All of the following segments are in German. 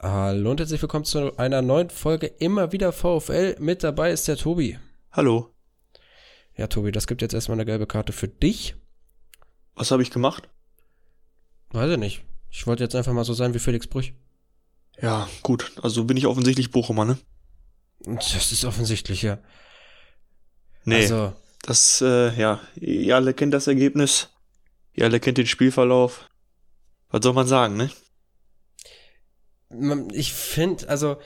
Hallo und herzlich willkommen zu einer neuen Folge Immer wieder VfL. Mit dabei ist der Tobi. Hallo. Ja, Tobi, das gibt jetzt erstmal eine gelbe Karte für dich. Was habe ich gemacht? Weiß ich nicht. Ich wollte jetzt einfach mal so sein wie Felix Brüch. Ja, gut. Also bin ich offensichtlich Bochumer, ne? Das ist offensichtlich, ja. Nee, Also, ihr alle kennt das Ergebnis. Ihr alle kennt den Spielverlauf. Was soll man sagen, ne? ich finde, also,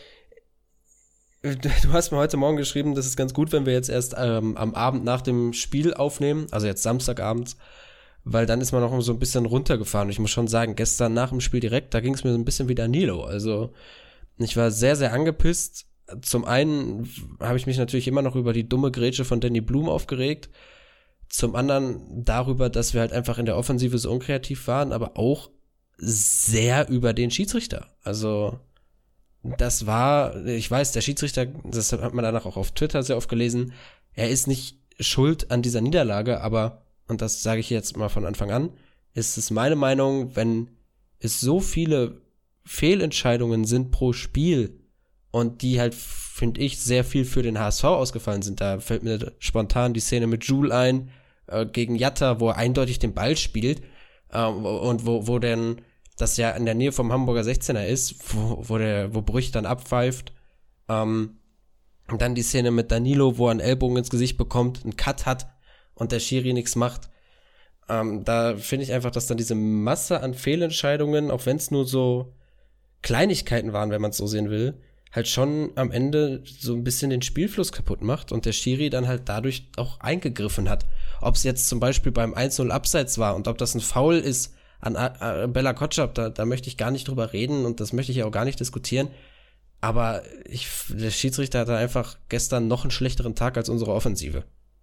du hast mir heute Morgen geschrieben, das ist ganz gut, wenn wir jetzt erst am Abend nach dem Spiel aufnehmen, also jetzt Samstagabends, weil dann ist man noch so ein bisschen runtergefahren. Ich muss schon sagen, gestern nach dem Spiel direkt, da ging es mir so ein bisschen wie Danilo. Also, ich war sehr, sehr angepisst. Zum einen habe ich mich natürlich immer noch über die dumme Grätsche von Danny Blum aufgeregt. Zum anderen darüber, dass wir halt einfach in der Offensive so unkreativ waren, aber auch sehr über den Schiedsrichter. Also, das war, ich weiß, der Schiedsrichter, das hat man danach auch auf Twitter sehr oft gelesen, er ist nicht schuld an dieser Niederlage, aber, und das sage ich jetzt mal von Anfang an, ist es meine Meinung, wenn es so viele Fehlentscheidungen sind pro Spiel und die halt, finde ich, sehr viel für den HSV ausgefallen sind. Da fällt mir spontan die Szene mit Jul ein, gegen Jatta, wo er eindeutig den Ball spielt, und wo denn das ja in der Nähe vom Hamburger 16er ist, wo Brüch dann abpfeift. Und dann die Szene mit Danilo, wo er einen Ellbogen ins Gesicht bekommt, einen Cut hat und der Schiri nichts macht. Da finde ich einfach, dass dann diese Masse an Fehlentscheidungen, auch wenn es nur so Kleinigkeiten waren, wenn man es so sehen will, halt schon am Ende so ein bisschen den Spielfluss kaputt macht und der Schiri dann halt dadurch auch eingegriffen hat. Ob es jetzt zum Beispiel beim 1-0 Abseits war und ob das ein Foul ist an Bella Kotschap, da möchte ich gar nicht drüber reden und das möchte ich ja auch gar nicht diskutieren. Aber der Schiedsrichter hatte einfach gestern noch einen schlechteren Tag als unsere Offensive.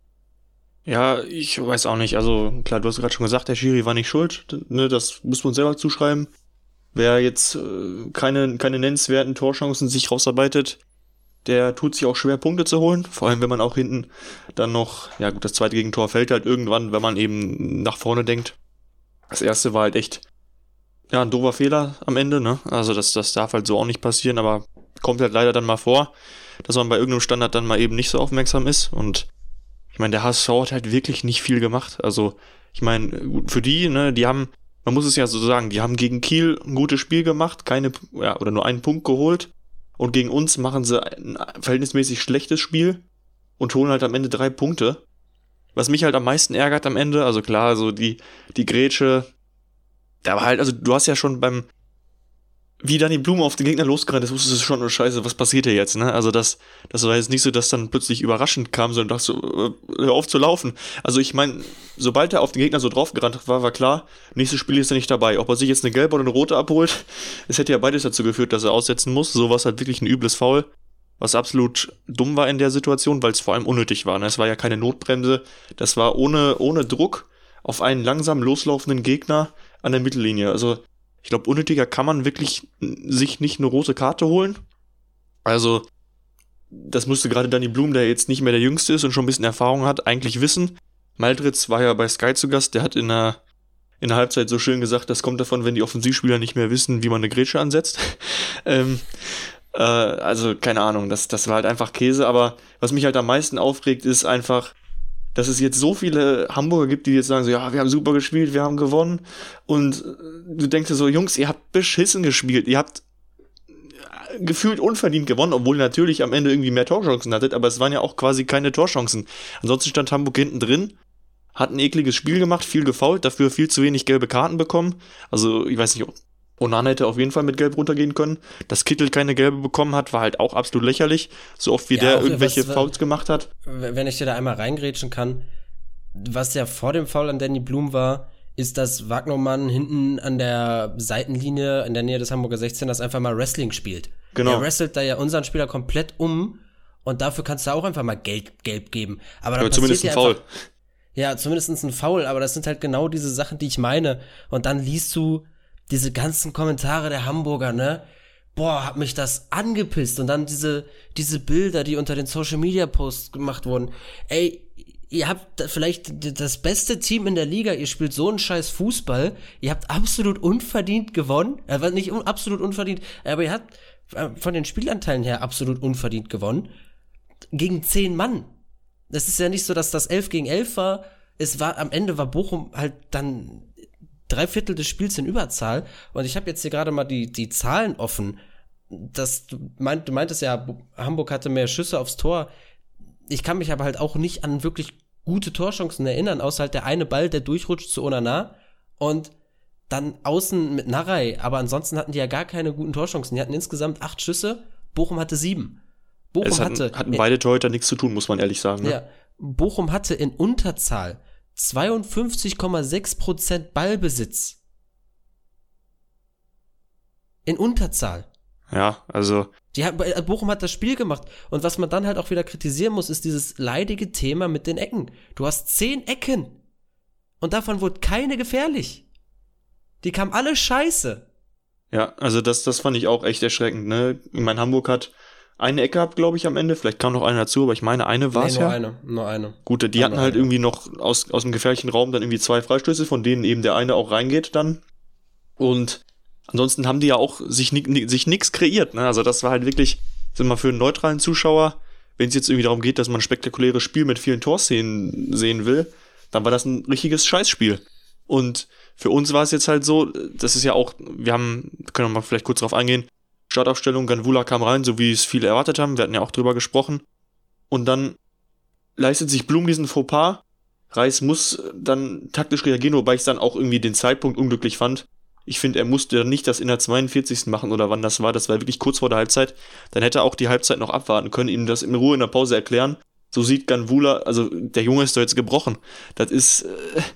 Ja, ich weiß auch nicht. Also klar, du hast gerade schon gesagt, der Schiri war nicht schuld. Ne, das muss man uns selber zuschreiben. Wer jetzt keine nennenswerten Torchancen sich rausarbeitet, der tut sich auch schwer, Punkte zu holen. Vor allem, wenn man auch hinten dann noch, ja gut, das zweite Gegentor fällt halt irgendwann, wenn man eben nach vorne denkt. Das erste war halt echt, ja, ein doofer Fehler am Ende, ne? Also das darf halt so auch nicht passieren, aber kommt halt leider dann mal vor, dass man bei irgendeinem Standard dann mal eben nicht so aufmerksam ist. Und ich meine, der HSV hat halt wirklich nicht viel gemacht. Also ich meine, für die, ne, die haben, man muss es ja so sagen, die haben gegen Kiel ein gutes Spiel gemacht, oder nur einen Punkt geholt. Und gegen uns machen sie ein verhältnismäßig schlechtes Spiel und holen halt am Ende 3 Punkte. Was mich halt am meisten ärgert am Ende, also klar, so die Grätsche, da war halt, also du hast ja schon wie dann die Blume auf den Gegner losgerannt ist, wusstest du schon, oh Scheiße, was passiert hier jetzt, ne? Also das war jetzt nicht so, dass dann plötzlich überraschend kam, sondern dachte so, hör auf zu laufen. Also ich meine, sobald er auf den Gegner so draufgerannt war klar, nächstes Spiel ist er nicht dabei. Ob er sich jetzt eine gelbe oder eine rote abholt, es hätte ja beides dazu geführt, dass er aussetzen muss. So war es halt wirklich ein übles Foul, was absolut dumm war in der Situation, weil es vor allem unnötig war, ne? Es war ja keine Notbremse, das war ohne Druck auf einen langsam loslaufenden Gegner an der Mittellinie. Also ich glaube, unnötiger kann man wirklich sich nicht eine rote Karte holen. Also, das musste gerade Danny Blum, der jetzt nicht mehr der Jüngste ist und schon ein bisschen Erfahrung hat, eigentlich wissen. Maldritz war ja bei Sky zu Gast, der hat in der Halbzeit so schön gesagt, das kommt davon, wenn die Offensivspieler nicht mehr wissen, wie man eine Grätsche ansetzt. Also, keine Ahnung, das war halt einfach Käse, aber was mich halt am meisten aufregt, ist einfach, dass es jetzt so viele Hamburger gibt, die jetzt sagen so, ja, wir haben super gespielt, wir haben gewonnen. Und du denkst dir so, Jungs, ihr habt beschissen gespielt, ihr habt gefühlt unverdient gewonnen, obwohl ihr natürlich am Ende irgendwie mehr Torchancen hattet, aber es waren ja auch quasi keine Torchancen. Ansonsten stand Hamburg hinten drin, hat ein ekliges Spiel gemacht, viel gefoult, dafür viel zu wenig gelbe Karten bekommen. Also, ich weiß nicht, Onana hätte auf jeden Fall mit Gelb runtergehen können. Dass Kittel keine Gelbe bekommen hat, war halt auch absolut lächerlich. So oft wie der irgendwelche Fouls gemacht hat. Wenn ich dir da einmal reingrätschen kann, was ja vor dem Foul an Danny Blum war, ist, dass Wagnermann hinten an der Seitenlinie in der Nähe des Hamburger 16ers einfach mal Wrestling spielt. Genau. Er wrestelt da ja unseren Spieler komplett um und dafür kannst du auch einfach mal gelb geben. Aber zumindest ein Foul. Ja, zumindest ein Foul, aber das sind halt genau diese Sachen, die ich meine. Und dann liest du diese ganzen Kommentare der Hamburger, ne? Boah, hat mich das angepisst. Und dann diese Bilder, die unter den Social-Media-Posts gemacht wurden. Ey, ihr habt vielleicht das beste Team in der Liga, ihr spielt so einen scheiß Fußball, ihr habt absolut unverdient gewonnen, nicht absolut unverdient, aber ihr habt von den Spielanteilen her absolut unverdient gewonnen, gegen 10 Mann. Das ist ja nicht so, dass das 11 gegen 11 war, am Ende war Bochum halt dann 3/4 des Spiels in Überzahl, und ich habe jetzt hier gerade mal die Zahlen offen. Du meintest ja, Hamburg hatte mehr Schüsse aufs Tor. Ich kann mich aber halt auch nicht an wirklich gute Torchancen erinnern, außer halt der eine Ball, der durchrutscht zu Onana und dann außen mit Narei. Aber ansonsten hatten die ja gar keine guten Torchancen. Die hatten insgesamt 8 Schüsse, Bochum hatte 7. Hatten beide Torhüter nichts zu tun, muss man ehrlich sagen. Ne? Ja, Bochum hatte in Unterzahl 52,6% Ballbesitz. In Unterzahl. Ja, also. Bochum hat das Spiel gemacht. Und was man dann halt auch wieder kritisieren muss, ist dieses leidige Thema mit den Ecken. Du hast 10 Ecken. Und davon wurde keine gefährlich. Die kamen alle scheiße. Ja, also das fand ich auch echt erschreckend, ne? Ich meine, Hamburg hat eine Ecke gehabt, glaube ich, am Ende. Vielleicht kam noch eine dazu, aber ich meine, eine war es ja. Nur eine. Gut, die hatten halt irgendwie noch aus dem gefährlichen Raum dann irgendwie 2 Freistöße, von denen eben der eine auch reingeht dann. Und ansonsten haben die ja auch sich nix kreiert, ne? Also das war halt wirklich, sind mal für einen neutralen Zuschauer, wenn es jetzt irgendwie darum geht, dass man ein spektakuläres Spiel mit vielen Torszenen sehen will, dann war das ein richtiges Scheißspiel. Und für uns war es jetzt halt so, das ist ja auch, können wir mal vielleicht kurz drauf eingehen, Startaufstellung, Ganvula kam rein, so wie es viele erwartet haben, wir hatten ja auch drüber gesprochen. Und dann leistet sich Blum diesen Fauxpas, Reis muss dann taktisch reagieren, wobei ich dann auch irgendwie den Zeitpunkt unglücklich fand. Ich finde, er musste dann nicht das in der 42. machen oder wann das war wirklich kurz vor der Halbzeit. Dann hätte er auch die Halbzeit noch abwarten können, ihm das in Ruhe in der Pause erklären. So sieht Ganvula, also der Junge ist doch jetzt gebrochen. Das ist,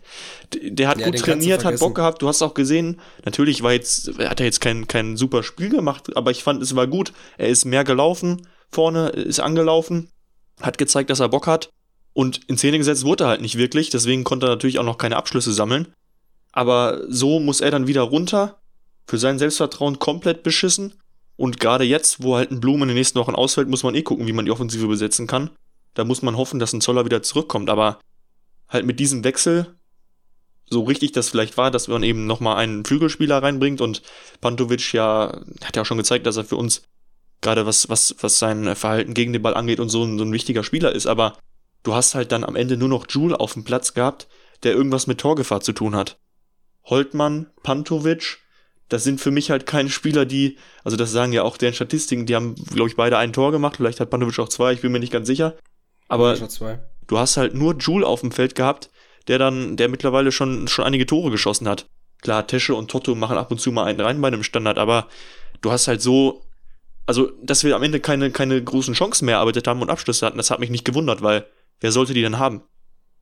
der hat gut trainiert, hat Bock gehabt, du hast auch gesehen, natürlich hat er jetzt kein super Spiel gemacht, aber ich fand, es war gut. Er ist mehr gelaufen vorne, ist angelaufen, hat gezeigt, dass er Bock hat und in Szene gesetzt wurde er halt nicht wirklich, deswegen konnte er natürlich auch noch keine Abschlüsse sammeln. Aber so muss er dann wieder runter, für sein Selbstvertrauen komplett beschissen. Und gerade jetzt, wo halt ein Blum in den nächsten Wochen ausfällt, muss man gucken, wie man die Offensive besetzen kann. Da muss man hoffen, dass ein Zoller wieder zurückkommt. Aber halt mit diesem Wechsel, so richtig das vielleicht war, dass man eben nochmal einen Flügelspieler reinbringt. Und Pantovic hat ja auch schon gezeigt, dass er für uns, gerade was sein Verhalten gegen den Ball angeht und so ein wichtiger Spieler ist. Aber du hast halt dann am Ende nur noch Jule auf dem Platz gehabt, der irgendwas mit Torgefahr zu tun hat. Holtmann, Pantovic, das sind für mich halt keine Spieler, also das sagen ja auch deren Statistiken, die haben, glaube ich, beide ein Tor gemacht, vielleicht hat Pantovic auch 2, ich bin mir nicht ganz sicher, aber du hast halt nur Jule auf dem Feld gehabt, der mittlerweile schon einige Tore geschossen hat. Klar, Tesche und Totto machen ab und zu mal einen rein bei einem Standard, aber du hast halt so, also, dass wir am Ende keine großen Chancen mehr erarbeitet haben und Abschlüsse hatten, das hat mich nicht gewundert, weil wer sollte die denn haben?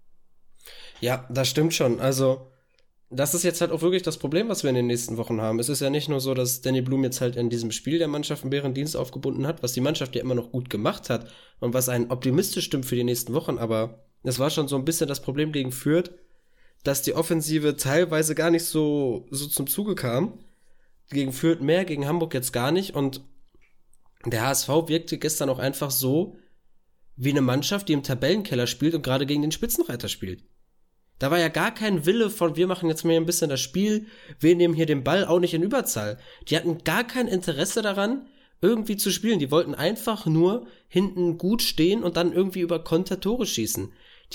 Ja, das stimmt schon, also das ist jetzt halt auch wirklich das Problem, was wir in den nächsten Wochen haben. Es ist ja nicht nur so, dass Danny Blum jetzt halt in diesem Spiel der Mannschaft einen Bärendienst aufgebunden hat, was die Mannschaft ja immer noch gut gemacht hat und was einen optimistisch stimmt für die nächsten Wochen, aber es war schon so ein bisschen das Problem gegen Fürth, dass die Offensive teilweise gar nicht so zum Zuge kam. Gegen Fürth mehr, gegen Hamburg jetzt gar nicht, und der HSV wirkte gestern auch einfach so wie eine Mannschaft, die im Tabellenkeller spielt und gerade gegen den Spitzenreiter spielt. Da war ja gar kein Wille von, wir machen jetzt mal ein bisschen das Spiel, wir nehmen hier den Ball auch nicht in Überzahl. Die hatten gar kein Interesse daran, irgendwie zu spielen. Die wollten einfach nur hinten gut stehen und dann irgendwie über Konter Tore schießen.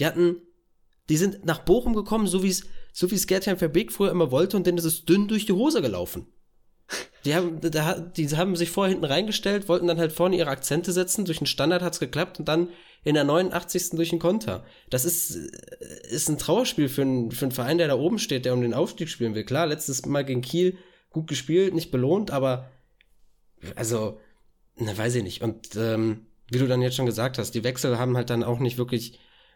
Die sind nach Bochum gekommen, so wie es Gerd-Jan Verbeek früher immer wollte, und denen ist es dünn durch die Hose gelaufen. Die haben sich vorher hinten reingestellt, wollten dann halt vorne ihre Akzente setzen, durch den Standard hat's geklappt und dann in der 89. durch den Konter. Das ist ein Trauerspiel für einen Verein, der da oben steht, der um den Aufstieg spielen will. Klar, letztes Mal gegen Kiel gut gespielt, nicht belohnt, aber also, weiß ich nicht. Und wie du dann jetzt schon gesagt hast, die Wechsel haben halt dann auch nicht wirklich,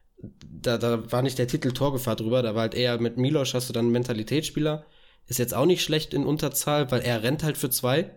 da war nicht der Titel Torgefahr drüber, da war halt eher mit Miloš hast du dann einen Mentalitätsspieler, ist jetzt auch nicht schlecht in Unterzahl, weil er rennt halt für 2.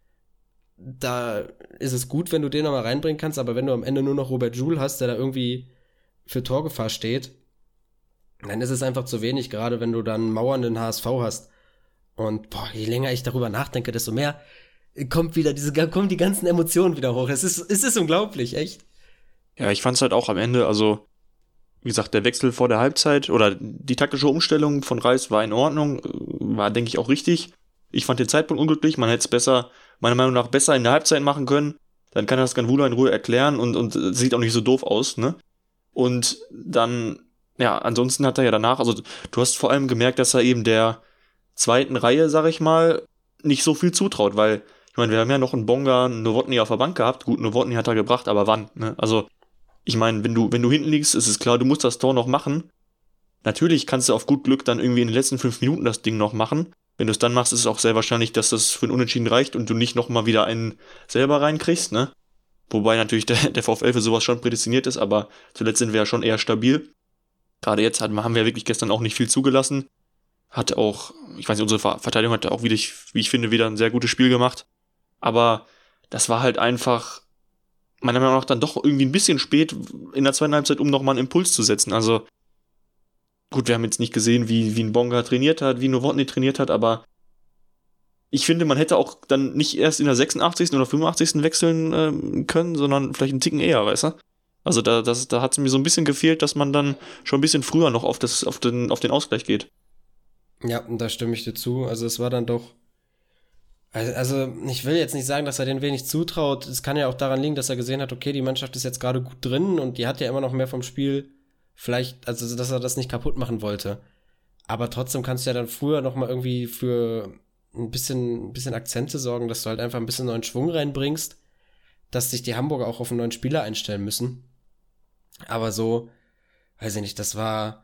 Da ist es gut, wenn du den nochmal reinbringen kannst, aber wenn du am Ende nur noch Robert Jule hast, der da irgendwie für Torgefahr steht, dann ist es einfach zu wenig, gerade wenn du dann mauernden HSV hast. Und je länger ich darüber nachdenke, desto mehr kommen die ganzen Emotionen wieder hoch. Es ist unglaublich, echt. Ja, ich fand's halt auch am Ende, also wie gesagt, der Wechsel vor der Halbzeit oder die taktische Umstellung von Reis war in Ordnung, war, denke ich, auch richtig. Ich fand den Zeitpunkt unglücklich, man hätte es besser, meiner Meinung nach, besser in der Halbzeit machen können. Dann kann das Ganvula in Ruhe erklären und sieht auch nicht so doof aus, ne? Und dann, ja, ansonsten hat er ja danach, also du hast vor allem gemerkt, dass er eben der zweiten Reihe, sag ich mal, nicht so viel zutraut, weil, ich meine, wir haben ja noch einen Bonga, einen Nowotny auf der Bank gehabt. Gut, Nowotny hat er gebracht, aber wann, ne? Also, ich meine, wenn du hinten liegst, ist es klar, du musst das Tor noch machen. Natürlich kannst du auf gut Glück dann irgendwie in den letzten 5 Minuten das Ding noch machen. Wenn du es dann machst, ist es auch sehr wahrscheinlich, dass das für ein Unentschieden reicht und du nicht nochmal wieder einen selber reinkriegst, ne? Wobei natürlich der VfL für sowas schon prädestiniert ist, aber zuletzt sind wir ja schon eher stabil. Gerade jetzt haben wir wirklich gestern auch nicht viel zugelassen. Hat auch, ich weiß nicht, unsere Verteidigung hat auch, wie ich finde, wieder ein sehr gutes Spiel gemacht. Aber das war halt einfach, meiner Meinung nach, dann doch irgendwie ein bisschen spät in der zweiten Halbzeit, um nochmal einen Impuls zu setzen. Also, gut, wir haben jetzt nicht gesehen, wie ein Bonga trainiert hat, wie Nowotny trainiert hat, aber ich finde, man hätte auch dann nicht erst in der 86. oder 85. wechseln können, sondern vielleicht einen Ticken eher, weißt du? Also da hat es mir so ein bisschen gefehlt, dass man dann schon ein bisschen früher noch auf den Ausgleich geht. Ja, und da stimme ich dir zu. Also es war dann doch, also ich will jetzt nicht sagen, dass er den wenig zutraut. Es kann ja auch daran liegen, dass er gesehen hat, okay, die Mannschaft ist jetzt gerade gut drin und die hat ja immer noch mehr vom Spiel. Vielleicht, also dass er das nicht kaputt machen wollte. Aber trotzdem kannst du ja dann früher noch mal irgendwie für ein bisschen Akzente sorgen, dass du halt einfach ein bisschen neuen Schwung reinbringst, dass sich die Hamburger auch auf einen neuen Spieler einstellen müssen. Aber so, weiß ich nicht, das war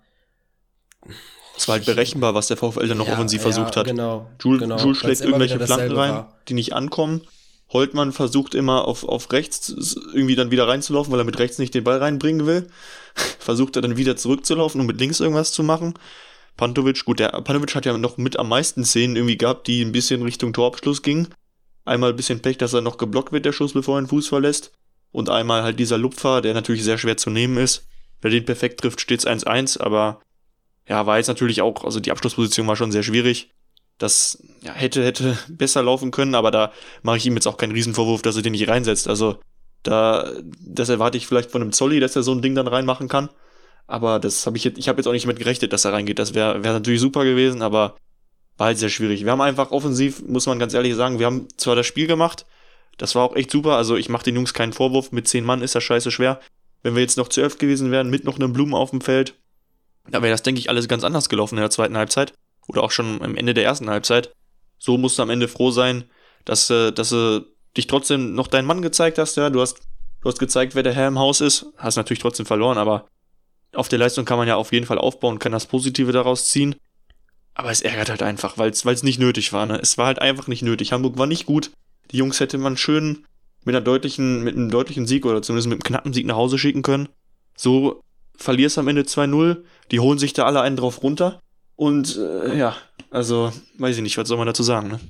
halt berechenbar, was der VfL dann noch offensiv versucht hat. Genau. Jules schlägt irgendwelche Flanken rein, die nicht ankommen. Holtmann versucht immer auf rechts irgendwie dann wieder reinzulaufen, weil er mit rechts nicht den Ball reinbringen will. Versucht er dann wieder zurückzulaufen, um mit links irgendwas zu machen. Pantovic hat ja noch mit am meisten Szenen irgendwie gehabt, die ein bisschen Richtung Torabschluss gingen. Einmal ein bisschen Pech, dass er noch geblockt wird, der Schuss, bevor er den Fuß verlässt. Und einmal halt dieser Lupfer, der natürlich sehr schwer zu nehmen ist. Wer den perfekt trifft, steht's 1-1, aber ja, war jetzt natürlich auch, also die Abschlussposition war schon sehr schwierig. Das ja, hätte besser laufen können, aber da mache ich ihm jetzt auch keinen Riesenvorwurf, dass er den nicht reinsetzt. Also das erwarte ich vielleicht von einem Zolli, dass er so ein Ding dann reinmachen kann. Aber ich habe jetzt auch nicht damit gerechnet, dass er reingeht. Das wäre natürlich super gewesen, aber war halt sehr schwierig. Wir haben einfach offensiv, muss man ganz ehrlich sagen, wir haben zwar das Spiel gemacht, das war auch echt super, also ich mache den Jungs keinen Vorwurf, mit 10 Mann ist das scheiße schwer. Wenn wir jetzt noch zu 11 gewesen wären, mit noch einem Blumen auf dem Feld, da wäre das, denke ich, alles ganz anders gelaufen in der zweiten Halbzeit. Oder auch schon am Ende der ersten Halbzeit. So musst du am Ende froh sein, dass du dich trotzdem noch deinen Mann gezeigt hast, ja. Du hast gezeigt, wer der Herr im Haus ist. Hast natürlich trotzdem verloren, aber auf der Leistung kann man ja auf jeden Fall aufbauen, kann das Positive daraus ziehen. Aber es ärgert halt einfach, weil es nicht nötig war, ne? Es war halt einfach nicht nötig. Hamburg war nicht gut. Die Jungs hätte man schön mit einem deutlichen Sieg oder zumindest mit einem knappen Sieg nach Hause schicken können. So verlierst am Ende 2-0. Die holen sich da alle einen drauf runter. Und ja, also weiß ich nicht, was soll man dazu sagen, ne?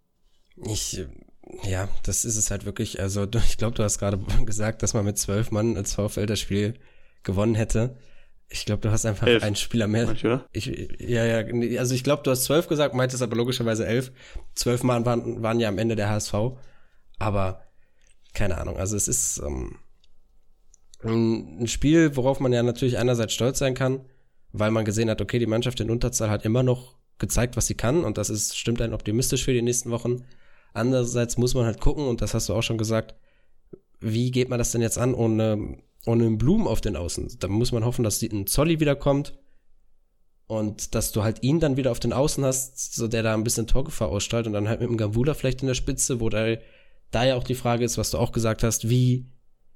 Ja, das ist es halt wirklich. Also ich glaube, du hast gerade gesagt, dass man mit 12 Mann als VfL das Spiel gewonnen hätte. Ich glaube, du hast einfach 11. einen Spieler mehr. Manch, oder? Also ich glaube, du hast 12 gesagt, meintest aber logischerweise 11. 12 Mann waren ja am Ende der HSV. Aber keine Ahnung, also es ist ein Spiel, worauf man ja natürlich einerseits stolz sein kann, weil man gesehen hat, okay, die Mannschaft in Unterzahl hat immer noch gezeigt, was sie kann und stimmt einen optimistisch für die nächsten Wochen. Andererseits muss man halt gucken, und das hast du auch schon gesagt, wie geht man das denn jetzt an ohne einen Blumen auf den Außen? Da muss man hoffen, dass ein Zolli wiederkommt und dass du halt ihn dann wieder auf den Außen hast, so der da ein bisschen Torgefahr ausstrahlt und dann halt mit dem Gamvula vielleicht in der Spitze, wo da ja auch die Frage ist, was du auch gesagt hast, wie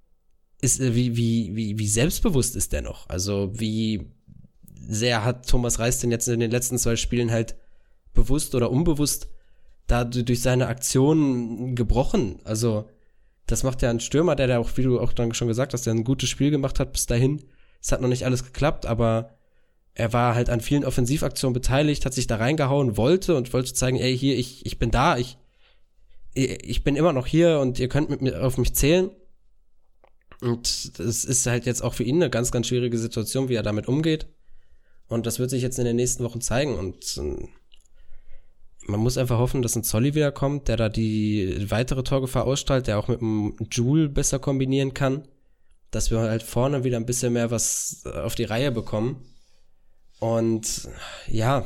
selbstbewusst ist der noch? Also wie sehr hat Thomas Reis denn jetzt in den letzten 2 Spielen halt bewusst oder unbewusst da durch seine Aktionen gebrochen? Also das macht ja ein Stürmer, der auch, wie du auch dann schon gesagt hast, der ein gutes Spiel gemacht hat bis dahin. Es hat noch nicht alles geklappt, aber er war halt an vielen Offensivaktionen beteiligt, hat sich da reingehauen, wollte zeigen, ey, hier, ich bin da, ich bin immer noch hier und ihr könnt auf mich zählen. Und das ist halt jetzt auch für ihn eine ganz, ganz schwierige Situation, wie er damit umgeht. Und das wird sich jetzt in den nächsten Wochen zeigen. Und man muss einfach hoffen, dass ein Zolli wiederkommt, der da die weitere Torgefahr ausstrahlt, der auch mit dem Joule besser kombinieren kann, dass wir halt vorne wieder ein bisschen mehr was auf die Reihe bekommen. Und ja,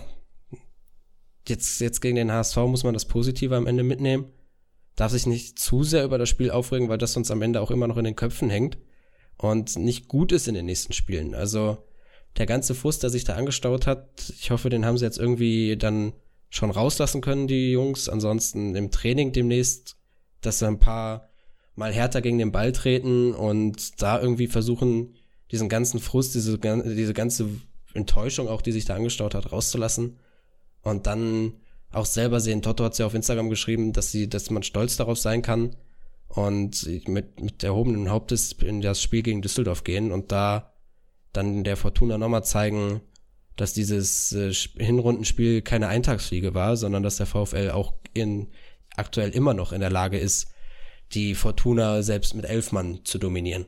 jetzt gegen den HSV muss man das Positive am Ende mitnehmen. Darf sich nicht zu sehr über das Spiel aufregen, weil das uns am Ende auch immer noch in den Köpfen hängt und nicht gut ist in den nächsten Spielen. Also der ganze Frust, der sich da angestaut hat, ich hoffe, den haben sie jetzt irgendwie dann schon rauslassen können, die Jungs. Ansonsten im Training demnächst, dass sie ein paar Mal härter gegen den Ball treten und da irgendwie versuchen, diesen ganzen Frust, diese ganze Enttäuschung auch, die sich da angestaut hat, rauszulassen. Und dann auch selber sehen. Toto hat ja auf Instagram geschrieben, dass man stolz darauf sein kann und mit erhobenem Hauptes in das Spiel gegen Düsseldorf gehen und da dann der Fortuna nochmal zeigen, dass dieses Hinrundenspiel keine Eintagsfliege war, sondern dass der VfL auch aktuell immer noch in der Lage ist, die Fortuna selbst mit 11 Mann zu dominieren.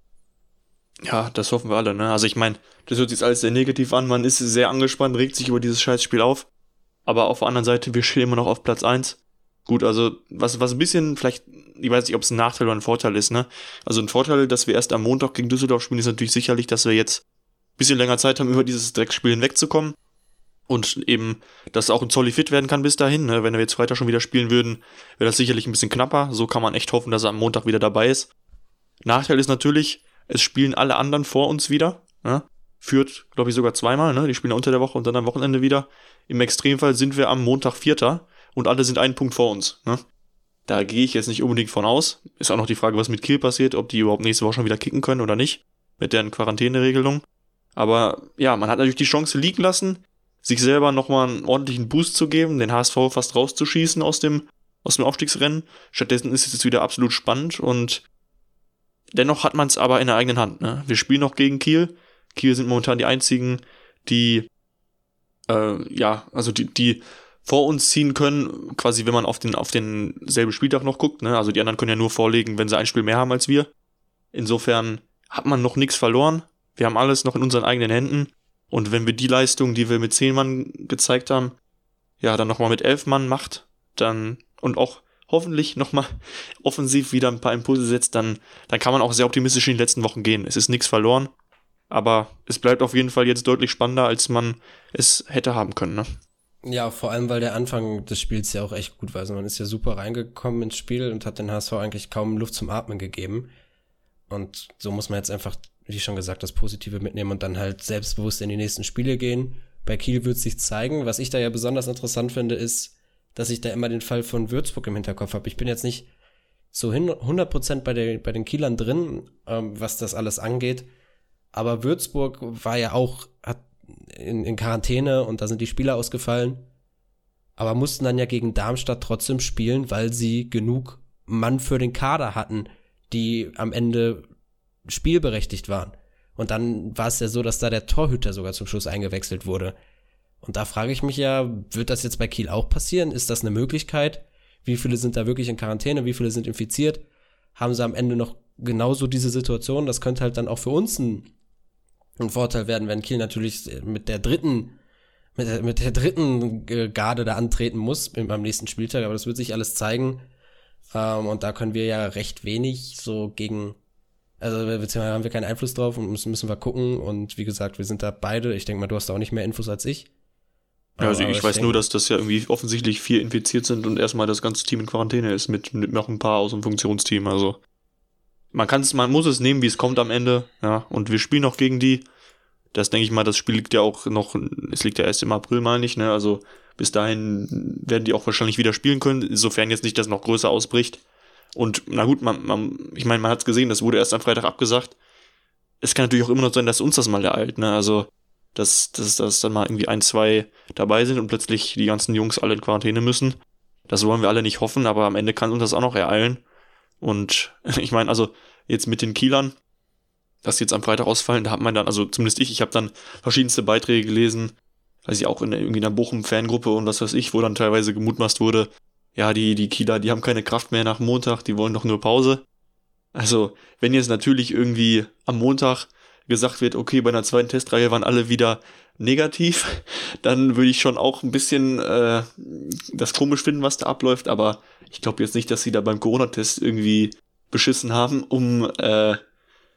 Ja, das hoffen wir alle, ne? Also ich meine, das hört sich alles sehr negativ an, man ist sehr angespannt, regt sich über dieses Scheißspiel auf. Aber auf der anderen Seite, wir stehen immer noch auf Platz 1. Gut, also was ein bisschen vielleicht, ich weiß nicht, ob es ein Nachteil oder ein Vorteil ist, ne? Also ein Vorteil, dass wir erst am Montag gegen Düsseldorf spielen, ist natürlich sicherlich, dass wir jetzt ein bisschen länger Zeit haben, über dieses Drecksspiel hinwegzukommen. Und eben, dass auch ein Zolli fit werden kann bis dahin, ne? Wenn wir jetzt Freitag schon wieder spielen würden, wäre das sicherlich ein bisschen knapper. So kann man echt hoffen, dass er am Montag wieder dabei ist. Nachteil ist natürlich, es spielen alle anderen vor uns wieder, ne? Führt, glaube ich, sogar zweimal, ne? Die spielen unter der Woche und dann am Wochenende wieder. Im Extremfall sind wir am Montag Vierter und alle sind einen Punkt vor uns, ne? Da gehe ich jetzt nicht unbedingt von aus. Ist auch noch die Frage, was mit Kiel passiert, ob die überhaupt nächste Woche schon wieder kicken können oder nicht. Mit deren Quarantäneregelung. Aber ja, man hat natürlich die Chance liegen lassen, sich selber nochmal einen ordentlichen Boost zu geben, den HSV fast rauszuschießen aus dem Aufstiegsrennen. Stattdessen ist es jetzt wieder absolut spannend und dennoch hat man es aber in der eigenen Hand, ne? Wir spielen noch gegen Kiel. Kiel sind momentan die einzigen, die die vor uns ziehen können, quasi wenn man auf den selben Spieltag noch guckt, ne? Also die anderen können ja nur vorlegen, wenn sie ein Spiel mehr haben als wir. Insofern hat man noch nichts verloren. Wir haben alles noch in unseren eigenen Händen. Und wenn wir die Leistung, die wir mit 10 Mann gezeigt haben, ja, dann nochmal mit 11 Mann macht, dann und auch hoffentlich nochmal offensiv wieder ein paar Impulse setzt, dann kann man auch sehr optimistisch in die letzten Wochen gehen. Es ist nichts verloren. Aber es bleibt auf jeden Fall jetzt deutlich spannender, als man es hätte haben können, ne? Ja, vor allem, weil der Anfang des Spiels ja auch echt gut war. Also man ist ja super reingekommen ins Spiel und hat den HSV eigentlich kaum Luft zum Atmen gegeben. Und so muss man jetzt einfach, wie schon gesagt, das Positive mitnehmen und dann halt selbstbewusst in die nächsten Spiele gehen. Bei Kiel wird es sich zeigen. Was ich da ja besonders interessant finde, ist, dass ich da immer den Fall von Würzburg im Hinterkopf habe. Ich bin jetzt nicht so 100% bei den Kielern drin, was das alles angeht. Aber Würzburg war ja auch in Quarantäne und da sind die Spieler ausgefallen. Aber mussten dann ja gegen Darmstadt trotzdem spielen, weil sie genug Mann für den Kader hatten, die am Ende spielberechtigt waren. Und dann war es ja so, dass da der Torhüter sogar zum Schluss eingewechselt wurde. Und da frage ich mich ja, wird das jetzt bei Kiel auch passieren? Ist das eine Möglichkeit? Wie viele sind da wirklich in Quarantäne? Wie viele sind infiziert? Haben sie am Ende noch genauso diese Situation? Das könnte halt dann auch für uns ein Vorteil werden, wenn Kiel natürlich mit der dritten Garde da antreten muss am nächsten Spieltag, aber das wird sich alles zeigen. Und da können wir ja recht wenig so gegen, also beziehungsweise haben wir keinen Einfluss drauf und müssen wir gucken. Und wie gesagt, wir sind da beide, ich denke mal, du hast da auch nicht mehr Infos als ich. Ja, also ich weiß nur, dass das ja irgendwie offensichtlich 4 infiziert sind und erstmal das ganze Team in Quarantäne ist mit noch ein paar aus dem Funktionsteam, also man muss es nehmen, wie es kommt am Ende, ja, und wir spielen noch gegen die. Das denke ich mal, das Spiel liegt ja auch noch, es liegt ja erst im April, meine ich, ne, also bis dahin werden die auch wahrscheinlich wieder spielen können, insofern jetzt nicht, dass noch größer ausbricht. Und na gut, ich meine, man hat es gesehen, das wurde erst am Freitag abgesagt. Es kann natürlich auch immer noch sein, dass uns das mal ereilt, ne, also dass dann mal irgendwie 1, 2 dabei sind und plötzlich die ganzen Jungs alle in Quarantäne müssen. Das wollen wir alle nicht hoffen, aber am Ende kann uns das auch noch ereilen. Und ich meine, also jetzt mit den Kielern, dass die jetzt am Freitag ausfallen, da hat man dann, also zumindest ich habe dann verschiedenste Beiträge gelesen, weiß ich auch irgendwie in einer Bochum-Fangruppe und was weiß ich, wo dann teilweise gemutmaßt wurde, ja, die Kieler, die haben keine Kraft mehr nach Montag, die wollen doch nur Pause. Also, wenn jetzt natürlich irgendwie am Montag gesagt wird, okay, bei einer zweiten Testreihe waren alle wieder negativ, dann würde ich schon auch ein bisschen das komisch finden, was da abläuft, aber ich glaube jetzt nicht, dass sie da beim Corona-Test irgendwie beschissen haben, um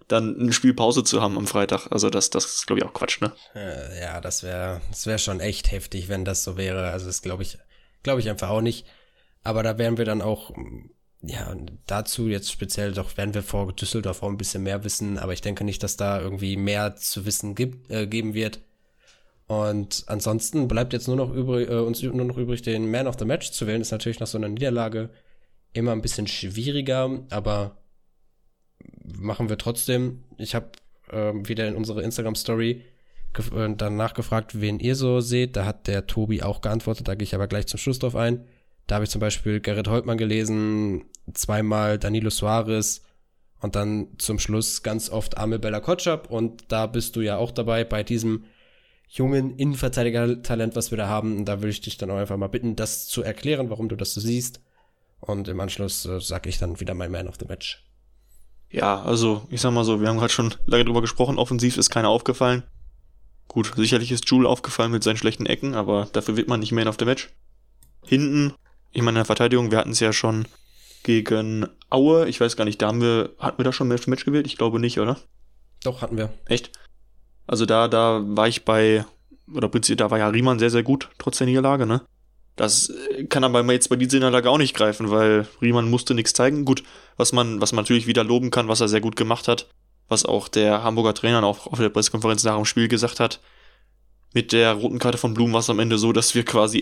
dann eine Spielpause zu haben am Freitag. Also das ist, glaube ich, auch Quatsch, ne? Ja, das wär schon echt heftig, wenn das so wäre. Also das glaube ich einfach auch nicht. Aber da wären wir dann auch, ja, dazu jetzt speziell doch, werden wir vor Düsseldorf auch ein bisschen mehr wissen. Aber ich denke nicht, dass da irgendwie mehr zu wissen geben wird. Und ansonsten bleibt jetzt uns nur noch übrig, den Man of the Match zu wählen. Ist natürlich nach so einer Niederlage immer ein bisschen schwieriger, aber machen wir trotzdem. Ich habe wieder in unsere Instagram-Story danach gefragt, wen ihr so seht. Da hat der Tobi auch geantwortet, da gehe ich aber gleich zum Schluss drauf ein. Da habe ich zum Beispiel Gerrit Holtmann gelesen, zweimal Danilo Suarez und dann zum Schluss ganz oft Amel Bella-Kotschap. Und da bist du ja auch dabei bei diesem jungen Innenverteidiger-Talent, was wir da haben. Und da würde ich dich dann auch einfach mal bitten, das zu erklären, warum du das so siehst. Und im Anschluss sage ich dann wieder mein Man of the Match. Ja, also ich sag mal so, wir haben gerade schon lange drüber gesprochen, offensiv ist keiner aufgefallen. Gut, sicherlich ist Jule aufgefallen mit seinen schlechten Ecken, aber dafür wird man nicht Man of the Match. Hinten, ich meine in der Verteidigung, wir hatten es ja schon gegen Aue, ich weiß gar nicht, hatten wir da schon Man of the Match gewählt? Ich glaube nicht, oder? Doch, hatten wir. Echt? Also da war ich prinzipiell, da war ja Riemann sehr, sehr gut, trotz der Niederlage, ne? Das kann aber jetzt bei dieser Niederlage auch nicht greifen, weil Riemann musste nichts zeigen. Gut, was man natürlich wieder loben kann, was er sehr gut gemacht hat, was auch der Hamburger Trainer auch auf der Pressekonferenz nach dem Spiel gesagt hat. Mit der roten Karte von Blum war es am Ende so, dass wir quasi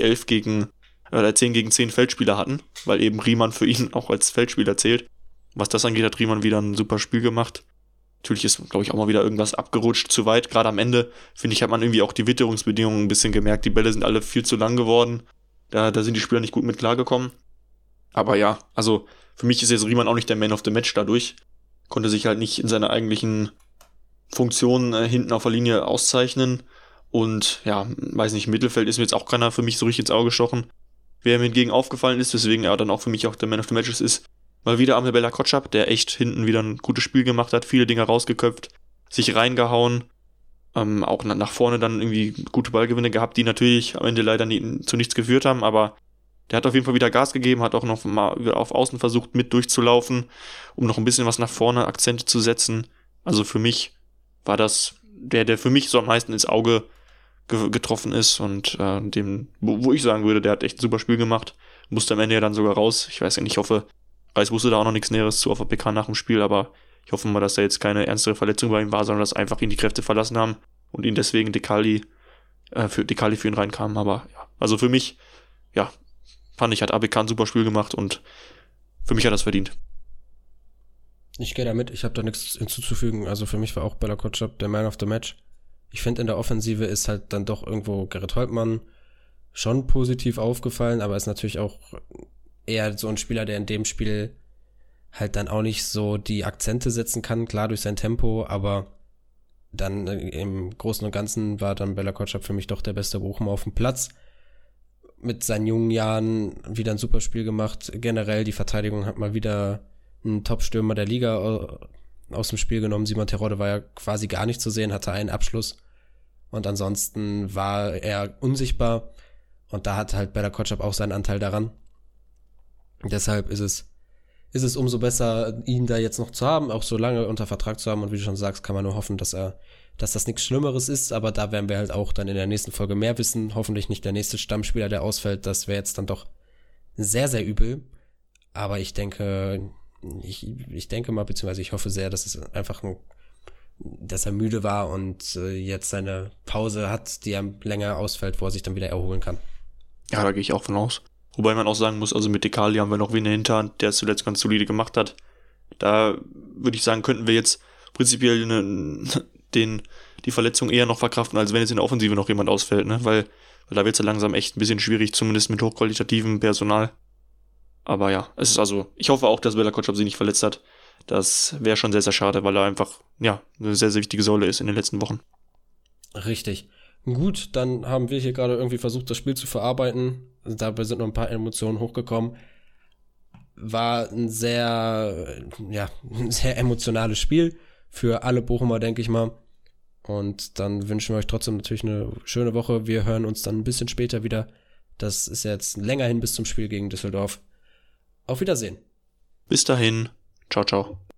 10 gegen 10 Feldspieler hatten, weil eben Riemann für ihn auch als Feldspieler zählt. Was das angeht, hat Riemann wieder ein super Spiel gemacht. Natürlich ist, glaube ich, auch mal wieder irgendwas abgerutscht, zu weit. Gerade am Ende, finde ich, hat man irgendwie auch die Witterungsbedingungen ein bisschen gemerkt. Die Bälle sind alle viel zu lang geworden. Da sind die Spieler nicht gut mit klargekommen. Aber ja, also für mich ist jetzt Riemann auch nicht der Man of the Match dadurch. Konnte sich halt nicht in seiner eigentlichen Funktion hinten auf der Linie auszeichnen. Und ja, weiß nicht, im Mittelfeld ist mir jetzt auch keiner für mich so richtig ins Auge gestochen. Wer mir hingegen aufgefallen ist, weswegen er dann auch für mich auch der Man of the Matches ist, mal wieder Amel Bella-Kotschap, der echt hinten wieder ein gutes Spiel gemacht hat, viele Dinge rausgeköpft, sich reingehauen. Auch nach vorne dann irgendwie gute Ballgewinne gehabt, die natürlich am Ende leider zu nichts geführt haben, aber der hat auf jeden Fall wieder Gas gegeben, hat auch noch mal auf Außen versucht mit durchzulaufen, um noch ein bisschen was nach vorne Akzente zu setzen. Also für mich war das der für mich so am meisten ins Auge getroffen ist und wo ich sagen würde, der hat echt ein super Spiel gemacht, musste am Ende ja dann sogar raus. Ich weiß ja nicht, ich hoffe, Reis wusste da auch noch nichts Näheres zu auf der PK nach dem Spiel, aber ich hoffe mal, dass da jetzt keine ernstere Verletzung bei ihm war, sondern dass einfach ihn die Kräfte verlassen haben und ihn deswegen Decali für ihn reinkam. Aber ja, also für mich, ja, fand ich, hat ABK ein super Spiel gemacht und für mich hat er das verdient. Ich gehe da mit, ich habe da nichts hinzuzufügen. Also für mich war auch Bella-Kotschap der Man of the Match. Ich finde, in der Offensive ist halt dann doch irgendwo Gerrit Holtmann schon positiv aufgefallen, aber ist natürlich auch eher so ein Spieler, der in dem Spiel halt dann auch nicht so die Akzente setzen kann, klar durch sein Tempo, aber dann im Großen und Ganzen war dann Bella-Kotschap für mich doch der beste Bochumer auf dem Platz. Mit seinen jungen Jahren wieder ein super Spiel gemacht. Generell die Verteidigung hat mal wieder einen Top-Stürmer der Liga aus dem Spiel genommen. Simon Terodde war ja quasi gar nicht zu sehen, hatte einen Abschluss und ansonsten war er unsichtbar und da hat halt Bella-Kotschap auch seinen Anteil daran. Deshalb ist es umso besser, ihn da jetzt noch zu haben, auch so lange unter Vertrag zu haben. Und wie du schon sagst, kann man nur hoffen, dass das nichts Schlimmeres ist. Aber da werden wir halt auch dann in der nächsten Folge mehr wissen. Hoffentlich nicht der nächste Stammspieler, der ausfällt. Das wäre jetzt dann doch sehr, sehr übel. Aber ich denke mal, beziehungsweise ich hoffe sehr, dass es einfach dass er müde war und jetzt seine Pause hat, die er länger ausfällt, wo er sich dann wieder erholen kann. Ja, da gehe ich auch von aus. Wobei man auch sagen muss, also mit Decali haben wir noch wen in der Hinterhand, der es zuletzt ganz solide gemacht hat. Da würde ich sagen, könnten wir jetzt prinzipiell die Verletzung eher noch verkraften, als wenn jetzt in der Offensive noch jemand ausfällt, ne? Weil da wird es ja langsam echt ein bisschen schwierig, zumindest mit hochqualitativem Personal. Aber ja, ich hoffe auch, dass Bella-Kotschap sich nicht verletzt hat. Das wäre schon sehr, sehr schade, weil er einfach, ja, eine sehr, sehr wichtige Säule ist in den letzten Wochen. Richtig. Gut, dann haben wir hier gerade irgendwie versucht, das Spiel zu verarbeiten. Dabei sind noch ein paar Emotionen hochgekommen. War ein sehr emotionales Spiel für alle Bochumer, denke ich mal. Und dann wünschen wir euch trotzdem natürlich eine schöne Woche. Wir hören uns dann ein bisschen später wieder. Das ist jetzt länger hin bis zum Spiel gegen Düsseldorf. Auf Wiedersehen. Bis dahin. Ciao, ciao.